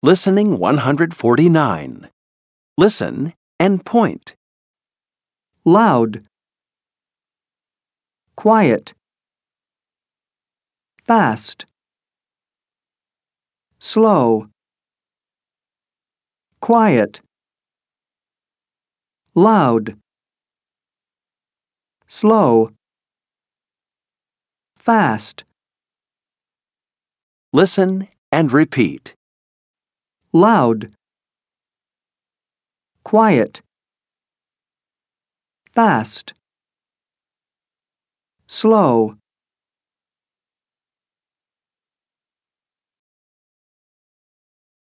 Listening 149. Listen and point. Loud. Quiet. Fast. Slow. Quiet. Loud. Slow. Fast. Listen and repeat. Loud. Quiet. Fast. Slow.